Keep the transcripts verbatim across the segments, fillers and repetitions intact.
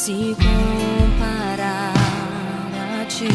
se comparar a ti.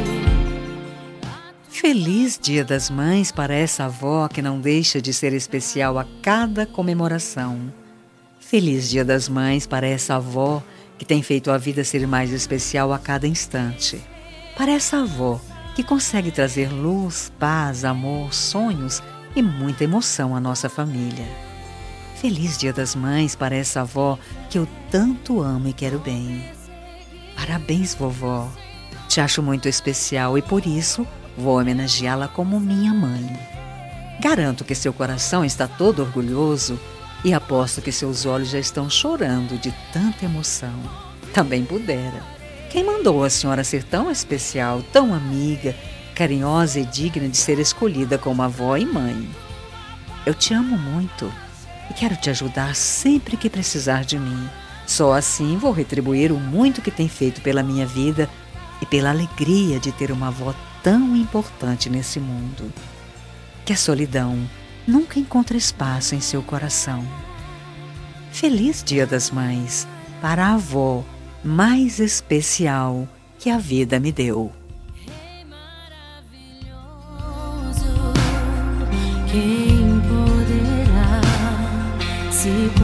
Feliz Dia das Mães para essa avó que não deixa de ser especial a cada comemoração. Feliz Dia das Mães para essa avó que tem feito a vida ser mais especial a cada instante. Para essa avó que consegue trazer luz, paz, amor, sonhos e muita emoção à nossa família. Feliz Dia das Mães para essa avó que eu tanto amo e quero bem. Parabéns, vovó. Te acho muito especial e por isso vou homenageá-la como minha mãe. Garanto que seu coração está todo orgulhoso e aposto que seus olhos já estão chorando de tanta emoção. Também pudera. Quem mandou a senhora ser tão especial, tão amiga, carinhosa e digna de ser escolhida como avó e mãe? Eu te amo muito e quero te ajudar sempre que precisar de mim. Só assim vou retribuir o muito que tem feito pela minha vida e pela alegria de ter uma avó tão importante nesse mundo. Que a solidão nunca encontre espaço em seu coração. Feliz Dia das Mães para a avó mais especial que a vida me deu. Quem poderá se